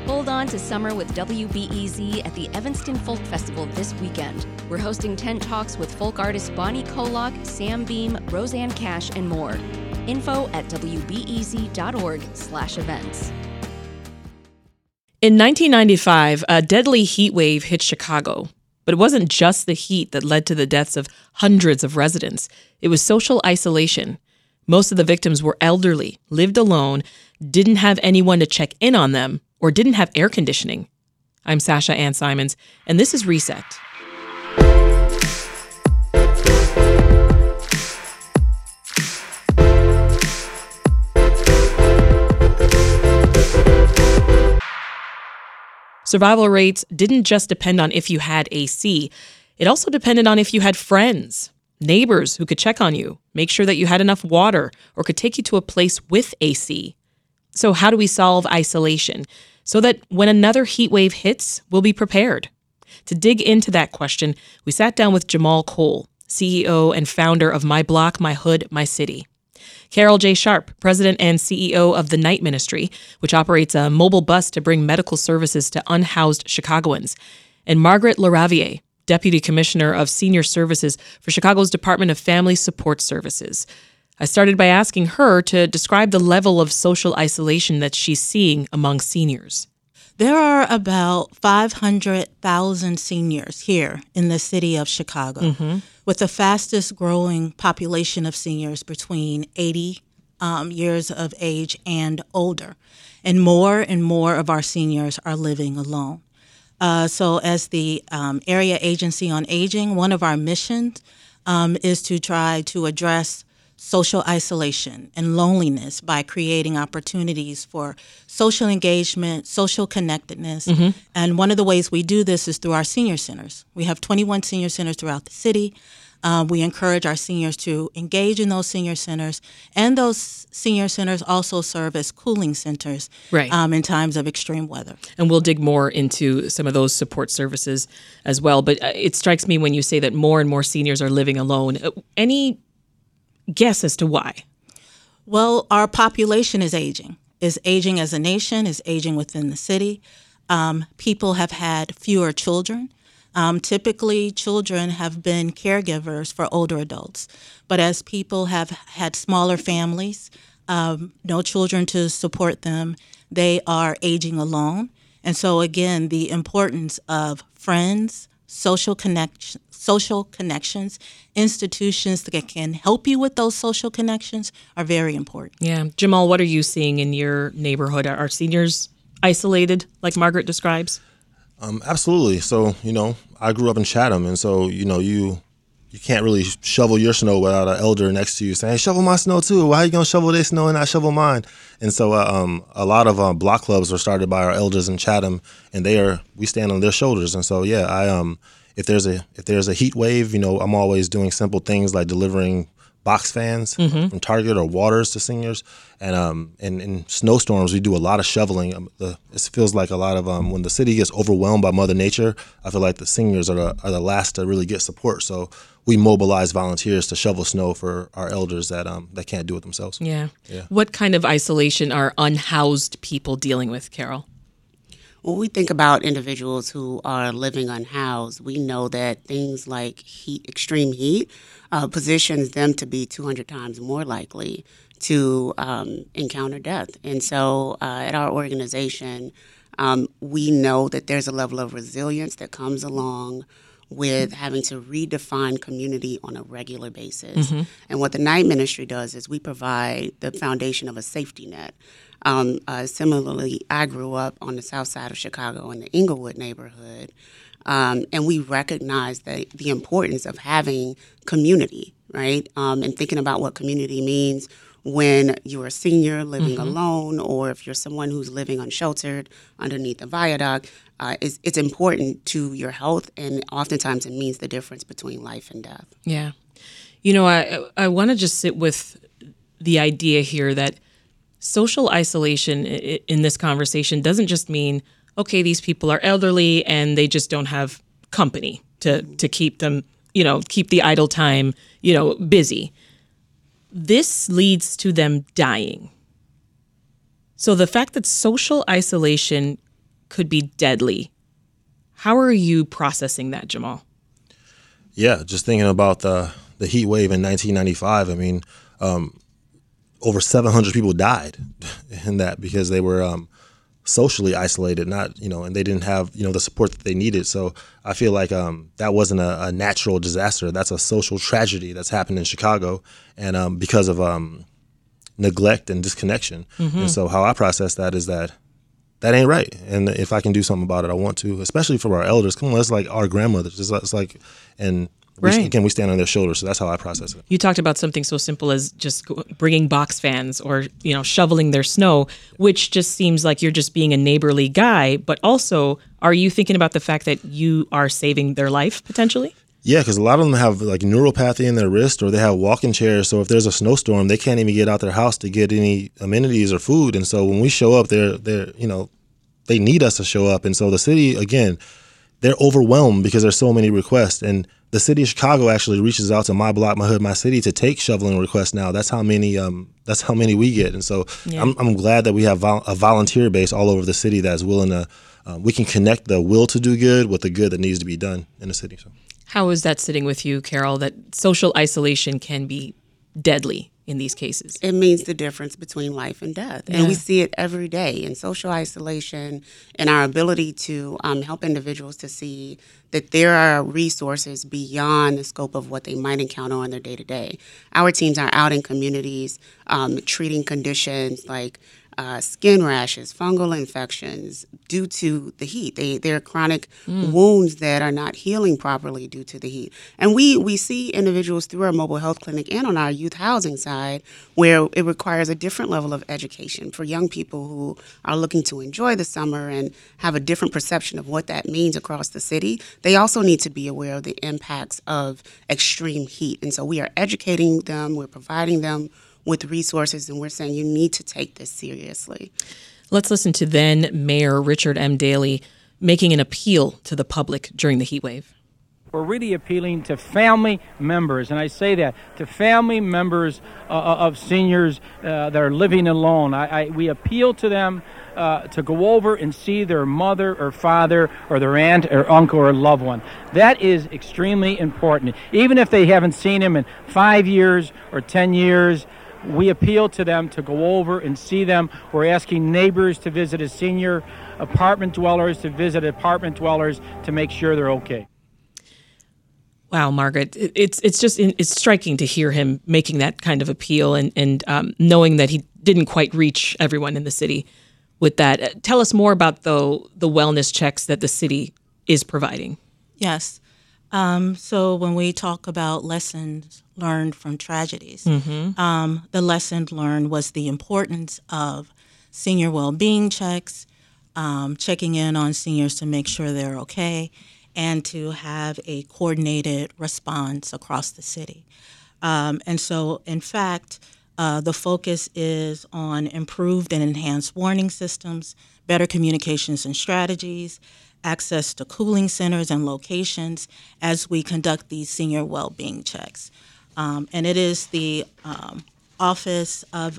Hold on to summer with WBEZ at the Evanston Folk Festival this weekend. We're hosting tent talks with folk artists Bonnie Kolock, Sam Beam, Roseanne Cash, and more. Info at wbez.org/events. In 1995, a deadly heat wave hit Chicago. But it wasn't just the heat that led to the deaths of hundreds of residents. It was social isolation. Most of the victims were elderly, lived alone, didn't have anyone to check in on them, or didn't have air conditioning. I'm Sasha Ann Simons, and this is Reset. Survival rates didn't just depend on if you had AC. It also depended on if you had friends, neighbors who could check on you, make sure that you had enough water, or could take you to a place with AC. So how do we solve isolation so that when another heat wave hits, we'll be prepared? To dig into that question, we sat down with Jamal Cole, CEO and founder of My Block, My Hood, My City. Carol J. Sharp, president and CEO of the Night Ministry, which operates a mobile bus to bring medical services to unhoused Chicagoans. And Margaret LaRaviere, deputy commissioner of senior services for Chicago's Department of Family Support Services. I started by asking her to describe the level of social isolation that she's seeing among seniors. There are about 500,000 seniors here in the city of Chicago, with the fastest growing population of seniors between 80 years of age and older. And more of our seniors are living alone. So as the Area Agency on Aging, one of our missions is to try to address social isolation and loneliness by creating opportunities for social engagement, social connectedness. And one of the ways we do this is through our senior centers. We have 21 senior centers throughout the city. We encourage our seniors to engage in those senior centers, and those senior centers also serve as cooling centers in times of extreme weather. And we'll dig more into some of those support services as well. But it strikes me when you say that more and more seniors are living alone. Any guess as to why? Well, our population is aging as a nation, is aging within the city. People have had fewer children. Typically, children have been caregivers for older adults. But as people have had smaller families, no children to support them, they are aging alone. And so, again, the importance of friends, social connections, institutions that can help you with those social connections are very important. Yeah. Jamal, what are you seeing in your neighborhood? Are seniors isolated, like Margaret describes? Absolutely. So, I grew up in Chatham, and so, you can't really shovel your snow without an elder next to you saying, hey, shovel my snow too. Why are you going to shovel their snow and not shovel mine? And so a lot of block clubs were started by our elders in Chatham, and we stand on their shoulders. And so, if there's a heat wave, I'm always doing simple things like delivering box fans from Target or waters to seniors. And in snowstorms, we do a lot of shoveling. It feels like a lot of when the city gets overwhelmed by Mother Nature, I feel like the seniors are the last to really get support. So we mobilize volunteers to shovel snow for our elders that can't do it themselves. Yeah. What kind of isolation are unhoused people dealing with, Carol? When we think about individuals who are living unhoused, we know that things like heat, extreme heat, positions them to be 200 times more likely to encounter death. And so at our organization, we know that there's a level of resilience that comes along with having to redefine community on a regular basis. And what the Night Ministry does is we provide the foundation of a safety net. Similarly, I grew up on the south side of Chicago in the Inglewood neighborhood, and we recognize the importance of having community, right? And thinking about what community means when you're a senior living alone, or if you're someone who's living unsheltered underneath a viaduct. It's important to your health, and oftentimes it means the difference between life and death. Yeah. I want to just sit with the idea here that social isolation in this conversation doesn't just mean, okay, these people are elderly and they just don't have company to keep them, keep the idle time, busy. This leads to them dying. So the fact that social isolation could be deadly. How are you processing that, Jamal? Yeah, just thinking about the heat wave in 1995. I mean, over 700 people died in that because they were socially isolated, and they didn't have, the support that they needed. So I feel like that wasn't a natural disaster. That's a social tragedy that's happened in Chicago, and because of neglect and disconnection. And so how I process that is that ain't right. And if I can do something about it, I want to, especially for our elders. Come on, it's like our grandmothers. It's like, and Right. we stand on their shoulders. So that's how I process it. You talked about something so simple as just bringing box fans or, shoveling their snow, which just seems like you're just being a neighborly guy. But also, are you thinking about the fact that you are saving their life potentially? Yeah, because a lot of them have like neuropathy in their wrist, or they have walking chairs. So if there's a snowstorm, they can't even get out their house to get any amenities or food. And so when we show up, they need us to show up. And so the city, again, they're overwhelmed because there's so many requests. And the city of Chicago actually reaches out to My Block, My Hood, My City to take shoveling requests now. That's how many we get. And so I'm glad that we have a volunteer base all over the city that's willing to. We can connect the will to do good with the good that needs to be done in the city. So. How is that sitting with you, Carol, that social isolation can be deadly in these cases? It means the difference between life and death. Yeah. And we see it every day in social isolation and our ability to help individuals to see that there are resources beyond the scope of what they might encounter on their day-to-day. Our teams are out in communities treating conditions like skin rashes, fungal infections due to the heat. They're chronic wounds that are not healing properly due to the heat. And we see individuals through our mobile health clinic and on our youth housing side where it requires a different level of education for young people who are looking to enjoy the summer and have a different perception of what that means across the city. They also need to be aware of the impacts of extreme heat. And so we are educating them, we're providing them with resources, and we're saying you need to take this seriously. Let's listen to then Mayor Richard M. Daley making an appeal to the public during the heat wave. We're really appealing to family members, and I say that, to family members of seniors that are living alone. We appeal to them to go over and see their mother or father or their aunt or uncle or loved one. That is extremely important. Even if they haven't seen him in 5 years or 10 years, we appeal to them to go over and see them. We're asking neighbors to visit a senior, apartment dwellers to visit apartment dwellers to make sure they're okay. Wow, Margaret, it's striking to hear him making that kind of appeal and knowing that he didn't quite reach everyone in the city with that. Tell us more about the wellness checks that the city is providing. Yes. So when we talk about lessons learned from tragedies, the lesson learned was the importance of senior well-being checks, checking in on seniors to make sure they're okay, and to have a coordinated response across the city. And so, in fact, the focus is on improved and enhanced warning systems, better communications and strategies, access to cooling centers and locations as we conduct these senior well-being checks. And it is the Office of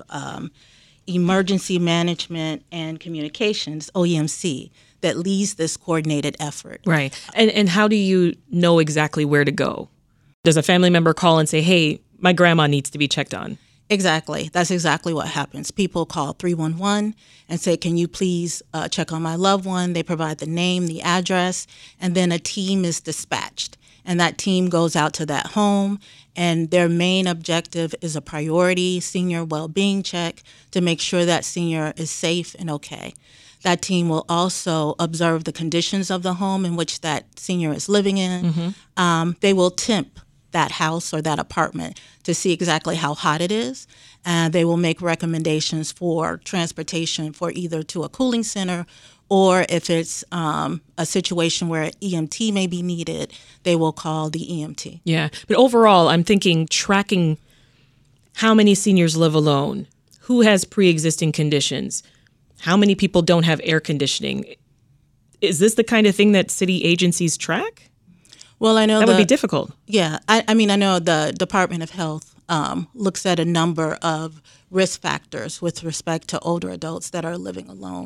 Emergency Management and Communications, OEMC, that leads this coordinated effort. Right. And how do you know exactly where to go? Does a family member call and say, hey, my grandma needs to be checked on? Exactly. That's exactly what happens. People call 311 and say, can you please check on my loved one? They provide the name, the address, and then a team is dispatched. And that team goes out to that home, and their main objective is a priority senior well-being check to make sure that senior is safe and okay. That team will also observe the conditions of the home in which that senior is living in. They will temp that house or that apartment to see exactly how hot it is. And they will make recommendations for transportation for either to a cooling center, or if it's a situation where EMT may be needed, they will call the EMT. Yeah. But overall, I'm thinking tracking how many seniors live alone, who has pre-existing conditions, how many people don't have air conditioning. Is this the kind of thing that city agencies track? Well, I know that would be difficult. Yeah. I mean, I know the Department of Health looks at a number of risk factors with respect to older adults that are living alone.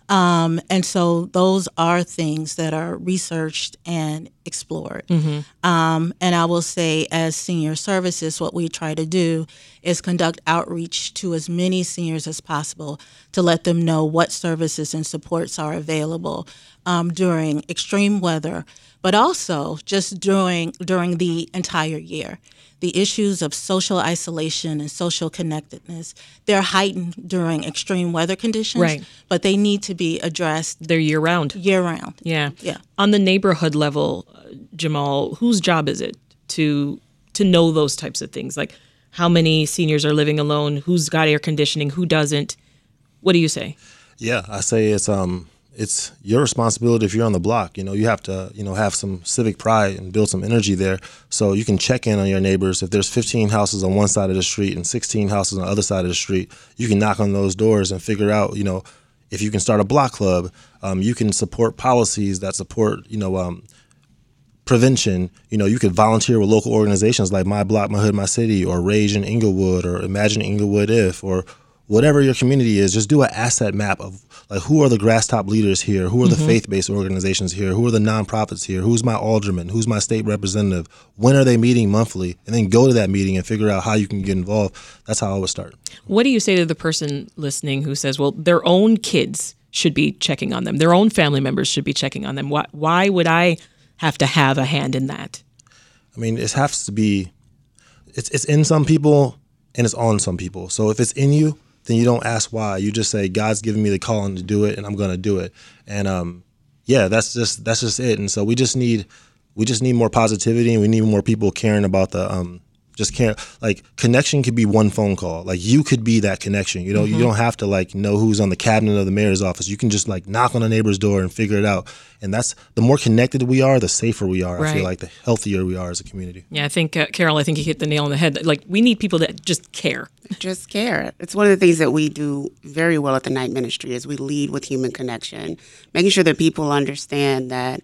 And so those are things that are researched and explored. And I will say, as senior services, what we try to do is conduct outreach to as many seniors as possible to let them know what services and supports are available during extreme weather, but also just during the entire year. The issues of social isolation and social connectedness, they're heightened during extreme weather conditions, right, but they need to be addressed. They're year-round. Year-round. Yeah. Yeah. On the neighborhood level, Jamal, whose job is it to know those types of things? Like how many seniors are living alone? Who's got air conditioning? Who doesn't? What do you say? Yeah, I say it's your responsibility if you're on the block. You have to, have some civic pride and build some energy there so you can check in on your neighbors. If there's 15 houses on one side of the street and 16 houses on the other side of the street, you can knock on those doors and figure out, if you can start a block club, you can support policies that support, prevention. You could volunteer with local organizations like My Block, My Hood, My City, or Rage in Inglewood, or Imagine Inglewood If, or whatever your community is. Just do an asset map of like who are the grass top leaders here, who are the faith-based organizations here, who are the nonprofits here, who's my alderman, who's my state representative, when are they meeting monthly, and then go to that meeting and figure out how you can get involved. That's how I would start. What do you say to the person listening who says, well, their own kids should be checking on them, their own family members should be checking on them? Why would I have to have a hand in that? I mean, it has to be, it's in some people and it's on some people. So if it's in you, then you don't ask why. You just say, God's given me the calling to do it, and I'm going to do it. And that's just it. And so we just need more positivity, and we need more people caring about the just care. Like connection could be one phone call. Like you could be that connection. You don't have to like know who's on the cabinet of the mayor's office. You can just like knock on a neighbor's door and figure it out. And that's the more connected we are, the safer we are. Right. I feel like the healthier we are as a community. Yeah, I think Carol, you hit the nail on the head. Like we need people that just care. Just care. It's one of the things that we do very well at the Night Ministry is we lead with human connection, making sure that people understand that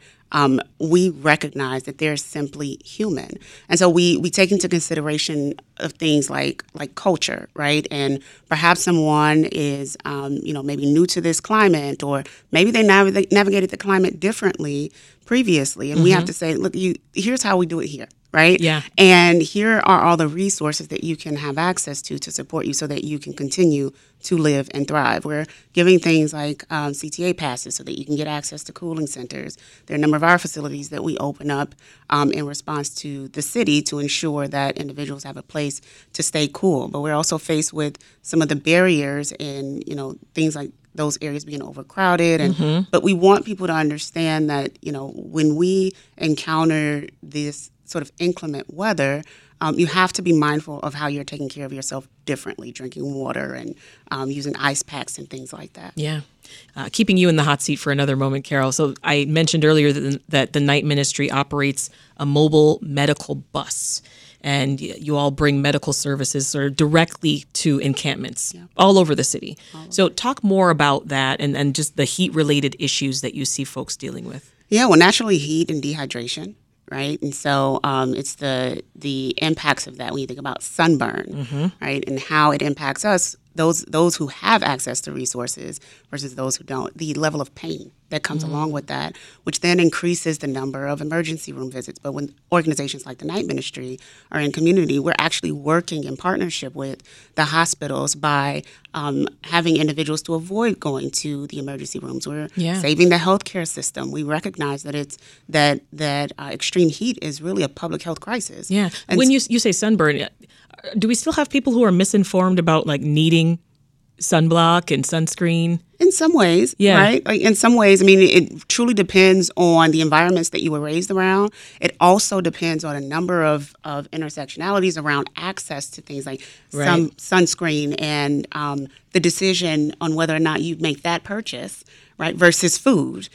we recognize that they're simply human. And so we take into consideration of things like culture, right? And perhaps someone is, maybe new to this climate, or maybe they navigated the climate differently previously. And we have to say, look, here's how we do it here. Right? Yeah. And here are all the resources that you can have access to support you so that you can continue to live and thrive. We're giving things like CTA passes so that you can get access to cooling centers. There are a number of our facilities that we open up in response to the city to ensure that individuals have a place to stay cool. But we're also faced with some of the barriers and, things like those areas being overcrowded. But we want people to understand that, when we encounter this sort of inclement weather, you have to be mindful of how you're taking care of yourself differently, drinking water and using ice packs and things like that. Yeah. Keeping you in the hot seat for another moment, Carol. So I mentioned earlier that the Night Ministry operates a mobile medical bus, and you all bring medical services sort of directly to encampments all over the city. So talk more about that and just the heat-related issues that you see folks dealing with. Yeah, well, naturally heat and dehydration. Right. And so it's the impacts of that when you think about sunburn, right, and how it impacts us, those who have access to resources versus those who don't, the level of pain that comes along with that, which then increases the number of emergency room visits. But when organizations like the Night Ministry are in community, we're actually working in partnership with the hospitals by having individuals to avoid going to the emergency rooms. We're saving the healthcare system. We recognize that it's that extreme heat is really a public health crisis. Yeah. And when you say sunburn, do we still have people who are misinformed about like needing sunblock and sunscreen? In some ways, right? Like in some ways, I mean, it truly depends on the environments that you were raised around. It also depends on a number of intersectionalities around access to things like some sunscreen and the decision on whether or not you make that purchase, right, versus food. Right.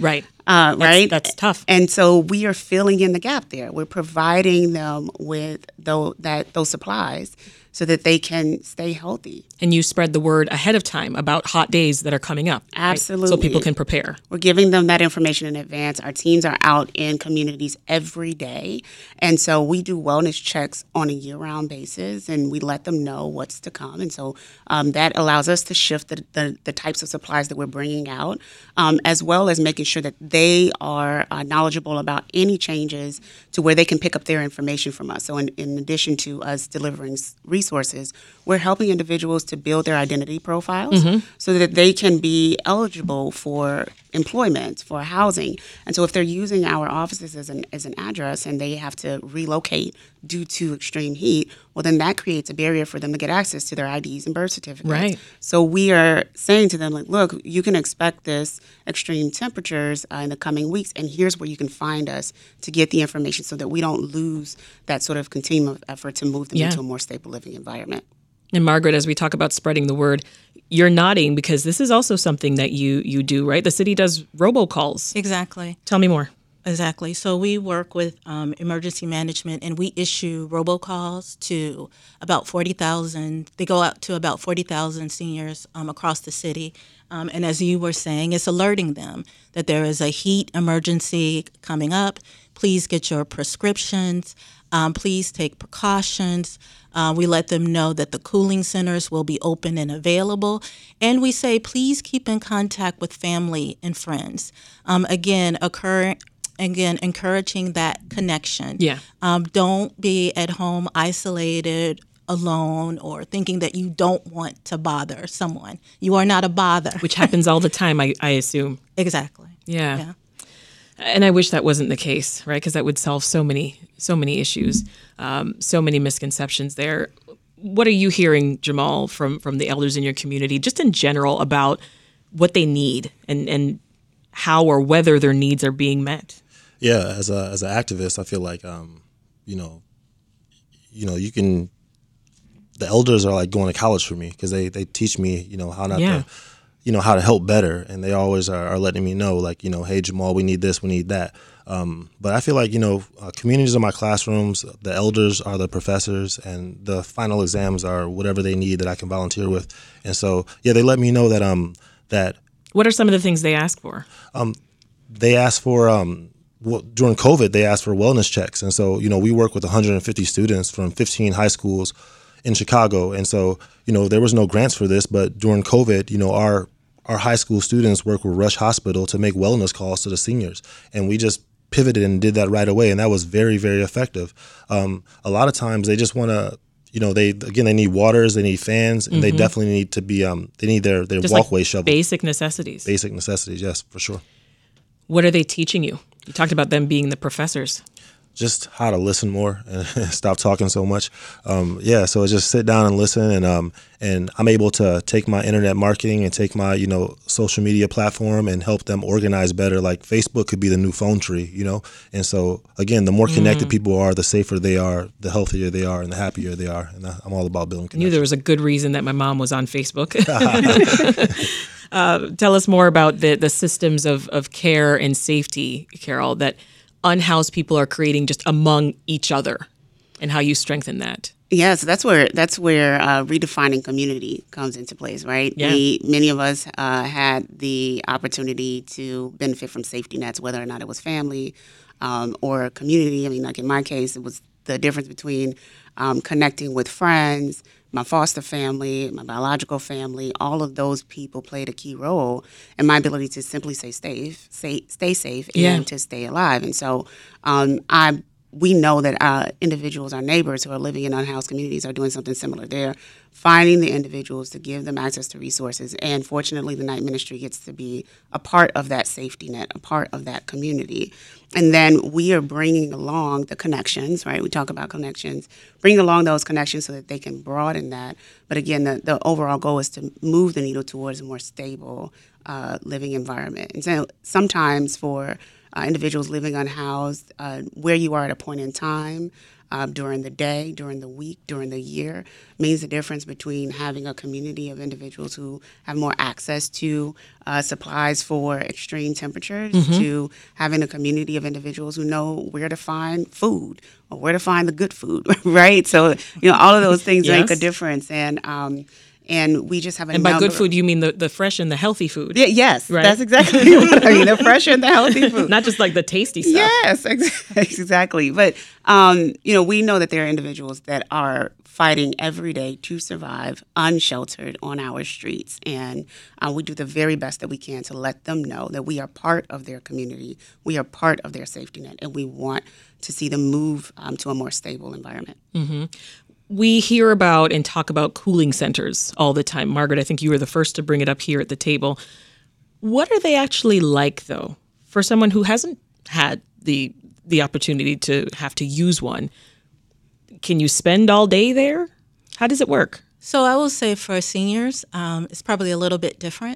right? That's tough. And so we are filling in the gap there. We're providing them with those supplies so that they can stay healthy. And you spread the word ahead of time about hot days that are coming up. Right? Absolutely. So people can prepare. We're giving them that information in advance. Our teams are out in communities every day. And so we do wellness checks on a year-round basis, and we let them know what's to come. And so that allows us to shift the types of supplies that we're bringing out, as well as making sure that they are knowledgeable about any changes to where they can pick up their information from us. So in addition to us delivering resources, we're helping individuals to build their identity profiles so that they can be eligible for employment, for housing. And so if they're using our offices as an address and they have to relocate due to extreme heat, well, then that creates a barrier for them to get access to their IDs and birth certificates. Right. So we are saying to them, like, look, you can expect this extreme temperatures in the coming weeks, and here's where you can find us to get the information so that we don't lose that sort of continuum of effort to move them into a more stable living environment. And Margaret, as we talk about spreading the word, you're nodding because this is also something that you do, right? The city does robocalls. Exactly. Tell me more. Exactly. So we work with emergency management, and we issue robocalls to about 40,000. They go out to about 40,000 seniors across the city. And as you were saying, it's alerting them that there is a heat emergency coming up. Please get your prescriptions. Please take precautions. We let them know that the cooling centers will be open and available. And we say, please keep in contact with family and friends. Again, encouraging that connection. Yeah. Don't be at home isolated, alone, or thinking that you don't want to bother someone. You are not a bother. Which happens all the time, I assume. Exactly. Yeah. And I wish that wasn't the case, right? Because that would solve so many issues, so many misconceptions there. What are you hearing, Jamal, from the elders in your community, just in general, about what they need and how or whether their needs are being met? Yeah, as an activist, I feel like you can. The elders are like going to college for me because they teach me how not to. How to help better. And they always are letting me know, like, hey, Jamal, we need this, we need that. But I feel like, communities are my classrooms, the elders are the professors, and the final exams are whatever they need that I can volunteer with. And so, they let me know that What are some of the things they ask for? They ask for, during COVID, they asked for wellness checks. And so, we work with 150 students from 15 high schools in Chicago. And so, there was no grants for this, but during COVID, our high school students work with Rush Hospital to make wellness calls to the seniors. And we just pivoted and did that right away. And that was very, very effective. A lot of times they just want to, they need waters, they need fans, and they definitely need to be, they need their just walkway like shoveled. Basic necessities. Basic necessities, yes, for sure. What are they teaching you? You talked about them being the professors. Just how to listen more and stop talking so much. So just sit down and listen, and I'm able to take my internet marketing and take my social media platform and help them organize better. Like Facebook could be the new phone tree, And so again, the more connected people are, the safer they are, the healthier they are, and the happier they are. And I'm all about building I knew connections. there was a good reason that my mom was on Facebook. Tell us more about the systems of care and safety, Carol, that unhoused people are creating just among each other, and how you strengthen that. Yeah, so that's where redefining community comes into place, right? Yeah. Many of us had the opportunity to benefit from safety nets, whether or not it was family or community. I mean, like in my case, it was the difference between connecting with friends, my foster family, my biological family. All of those people played a key role in my ability to simply stay safe, and to stay alive. And so we know that individuals, our neighbors who are living in unhoused communities, are doing something similar. They're finding the individuals to give them access to resources. And fortunately, the night ministry gets to be a part of that safety net, a part of that community. And then we are bringing along the connections, right? We talk about connections, bringing along those connections so that they can broaden that. But again, the overall goal is to move the needle towards a more stable living environment. And so sometimes for individuals living unhoused, where you are at a point in time during the day, during the week, during the year, means the difference between having a community of individuals who have more access to supplies for extreme temperatures to having a community of individuals who know where to find food or where to find the good food, right? So, all of those things make a difference. And we just have a And by good food, you mean the fresh and the healthy food. Yeah, yes, right? That's exactly what I mean. The fresh and the healthy food. Not just like the tasty stuff. Yes, exactly. But, we know that there are individuals that are fighting every day to survive unsheltered on our streets. And we do the very best that we can to let them know that we are part of their community. We are part of their safety net. And we want to see them move to a more stable environment. Mm-hmm. We hear about and talk about cooling centers all the time. Margaret, I think you were the first to bring it up here at the table. What are they actually like, though, for someone who hasn't had the opportunity to have to use one? Can you spend all day there? How does it work? So I will say for seniors, it's probably a little bit different.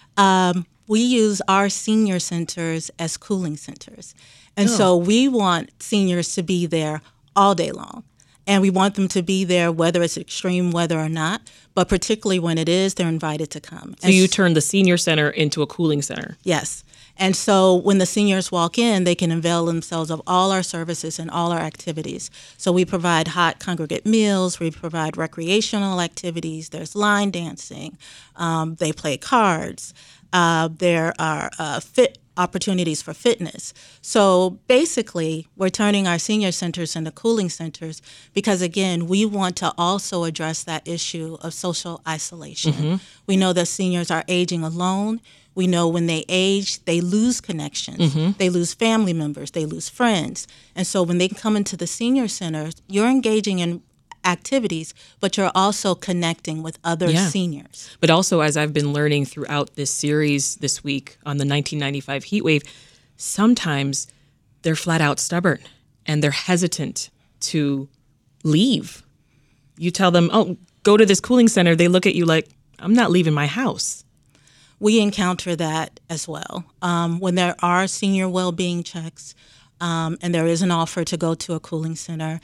We use our senior centers as cooling centers. And so we want seniors to be there all day long. And we want them to be there whether it's extreme weather or not, but particularly when it is, they're invited to come. So you turn the senior center into a cooling center. Yes. And so when the seniors walk in, they can avail themselves of all our services and all our activities. So we provide hot congregate meals, we provide recreational activities, there's line dancing, they play cards, there are opportunities for fitness. So basically, we're turning our senior centers into cooling centers because, again, we want to also address that issue of social isolation. We know that seniors are aging alone. We know when they age, they lose connections. They lose family members. They lose friends. And so when they come into the senior centers, you're engaging in activities, but you're also connecting with other seniors. But also, as I've been learning throughout this series this week on the 1995 heat wave, sometimes they're flat out stubborn and they're hesitant to leave. You tell them, oh, go to this cooling center. They look at you like, I'm not leaving my house. We encounter that as well. When there are senior well-being checks and there is an offer to go to a cooling center,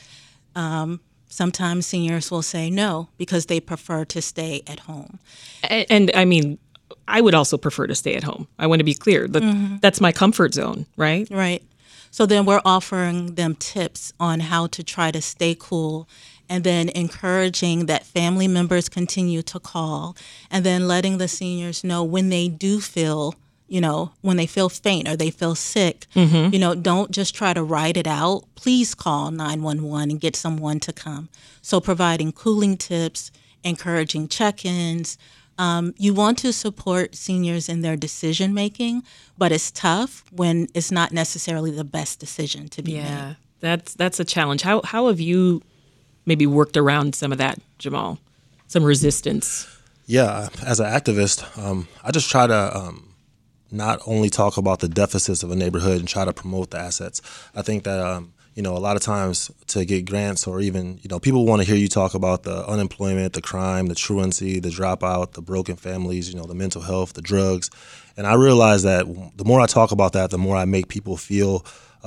sometimes seniors will say no because they prefer to stay at home. And I mean, I would also prefer to stay at home. I want to be clear. That's my comfort zone, right? Right. So then we're offering them tips on how to try to stay cool and then encouraging that family members continue to call and then letting the seniors know when they do feel when they feel faint or they feel sick, don't just try to write it out. Please call 911 and get someone to come. So providing cooling tips, encouraging check-ins. You want to support seniors in their decision making, but it's tough when it's not necessarily the best decision to be made. That's a challenge. How have you maybe worked around some of that, Jamal? Some resistance? Yeah, as an activist, I just try to not only talk about the deficits of a neighborhood and try to promote the assets. I think that, a lot of times to get grants or even, people want to hear you talk about the unemployment, the crime, the truancy, the dropout, the broken families, the mental health, the drugs. And I realize that the more I talk about that, the more I make people feel,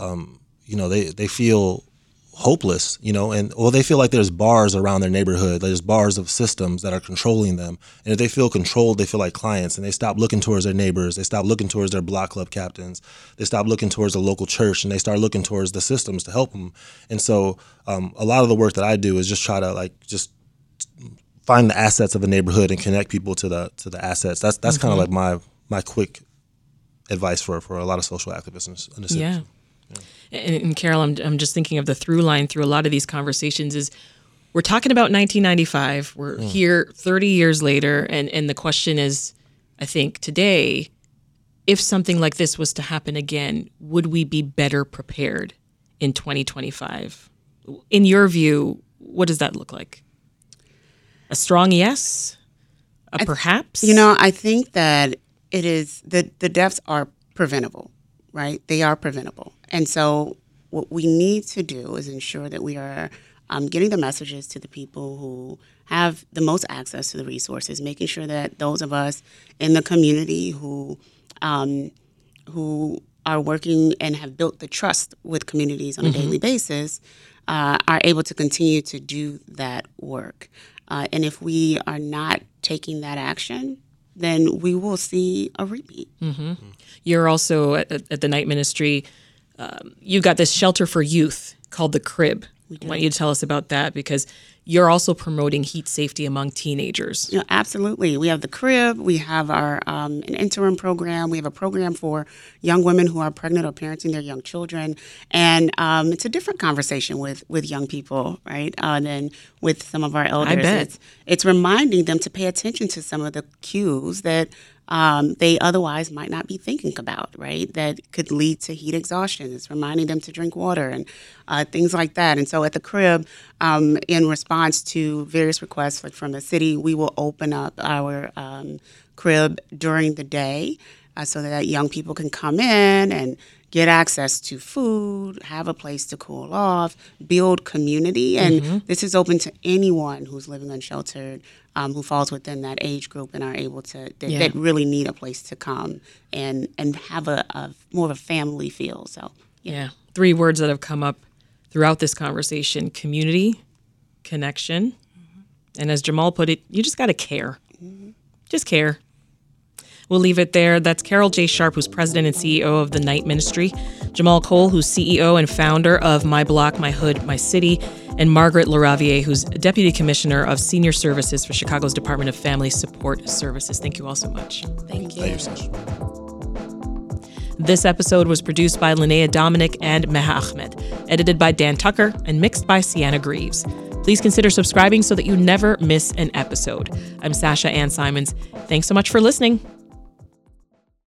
they feel hopeless, they feel like there's bars around their neighborhood. There's bars of systems that are controlling them. And if they feel controlled, they feel like clients and they stop looking towards their neighbors. They stop looking towards their block club captains. They stop looking towards the local church and they start looking towards the systems to help them. And so a lot of the work that I do is just try to just find the assets of a neighborhood and connect people to the assets. That's kind of like my quick advice for a lot of social activists in the city. Yeah. And Carol, I'm just thinking of the through line through a lot of these conversations is we're talking about 1995. We're here 30 years later. And the question is, I think today, if something like this was to happen again, would we be better prepared in 2025? In your view, what does that look like? A strong yes? A perhaps? I think that it is the deaths are preventable, right? They are preventable. And so what we need to do is ensure that we are getting the messages to the people who have the most access to the resources, making sure that those of us in the community who are working and have built the trust with communities on a daily basis are able to continue to do that work. And if we are not taking that action, then we will see a repeat. You're also at the Night Ministry. You've got this shelter for youth called The Crib. I want you to tell us about that, because you're also promoting heat safety among teenagers. Absolutely. We have The Crib. We have our an interim program. We have a program for young women who are pregnant or parenting their young children. And it's a different conversation with young people, right, than with some of our elders. I bet. It's reminding them to pay attention to some of the cues that they otherwise might not be thinking about, right, that could lead to heat exhaustion. It's reminding them to drink water and things like that. And so at The Crib, in response to various requests from the city, we will open up our crib during the day so that young people can come in and get access to food, have a place to cool off, build community. And this is open to anyone who's living unsheltered, who falls within that age group and are able to, that really need a place to come and have a more of a family feel. So, Yeah. 3 words that have come up throughout this conversation: community, connection, and as Jamal put it, you just got to care. Just care. We'll leave it there. That's Carol J. Sharp, who's president and CEO of the Night Ministry, Jamal Cole, who's CEO and founder of My Block, My Hood, My City, and Margaret LaRaviere, who's Deputy Commissioner of Senior Services for Chicago's Department of Family Support Services. Thank you all so much. Thank you. Thank you, Sasha. This episode was produced by Linnea Dominic and Meha Ahmed, edited by Dan Tucker, and mixed by Sienna Greaves. Please consider subscribing so that you never miss an episode. I'm Sasha Ann Simons. Thanks so much for listening.